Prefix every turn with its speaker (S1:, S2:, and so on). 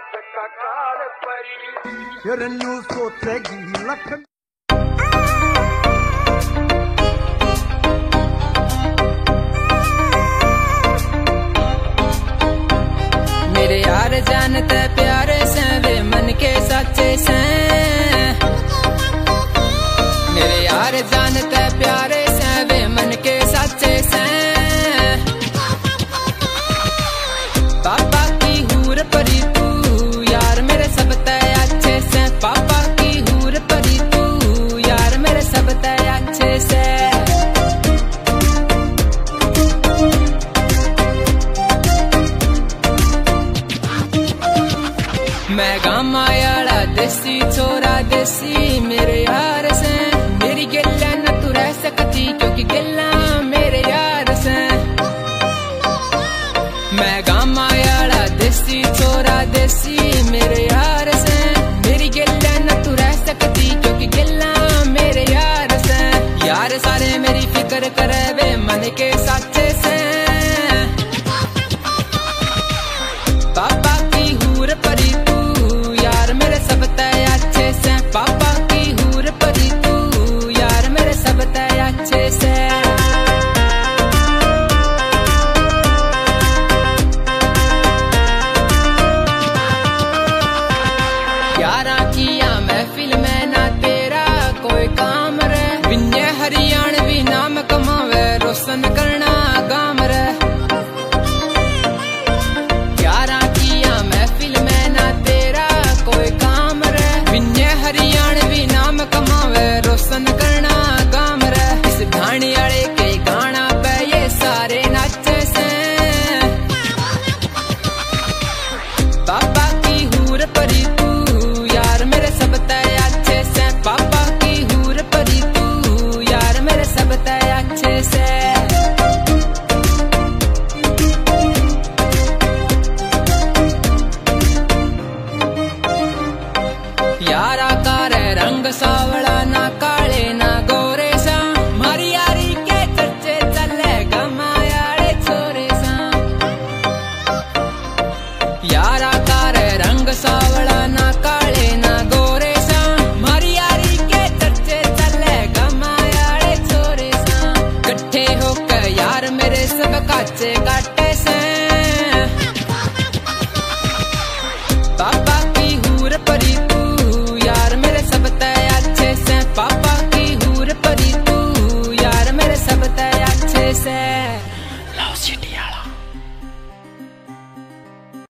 S1: फिर नू सोचेगी लख।
S2: मेरे यार जानते प्यारे से वे मन के सच्चे से। मेरे यार जानते प्यारे से वे मन के सच्चे से। पापा की हूर परी तू यार मेरे सब तय अच्छे से। पापा की हूर परी तू यार मेरे सब तय अच्छे से। मैं गामा यारा देसी छोरा देसी मेरे यार से। मेरी गिल्ला न तू रह सकती क्योंकि गिल्ला मेरे यार से। मैं गामा यारा देसी छोरा देसी मेरे यार से। मेरी गिल्ला न तू रह सकती क्योंकि गिल्ला मेरे यार से। यार सारे मेरी फिक्र करे वे मन के सच्चे से। पापा की हूर परी तू यार मेरे सब तय अच्छे से। पापा की हूर परी तू यार मेरे सब तय अच्छे से। यारा किया महफिल में ना तेरा कोई काम रे। विन्य हरियाणवी नाम कमावे रोशन करना गाम रे। यारा किया महफिल में ना तेरा कोई काम रे। विन्य हरियाणवी नाम कमावे रोशन करना गाम रे। इस घाणी आले के गाना पे ये सारे नाचे से। पापा की हूर परी तू यार मेरे सब तय अच्छे से। पापा की हूर परी तू यार मेरे सब तय अच्छे से। यारा का रे रंग सावड़ा ना काले ना गोरे सा। मारी यारी के चर्चे चले गमायाड़े छोरे सा। यारा का रे रंग सावड़ा ना काले ना गोरे सा। मारी यारी के चर्चे चले गमायाड़े छोरे सा। कट्ठे होकर यार मेरे सब काचे काटे से। पापा की हूर परी तू यार मेरे सब तय अच्छे से। पापा की हूर परी तू यार मेरे सब तय अच्छे से। लाओ सीटी आला।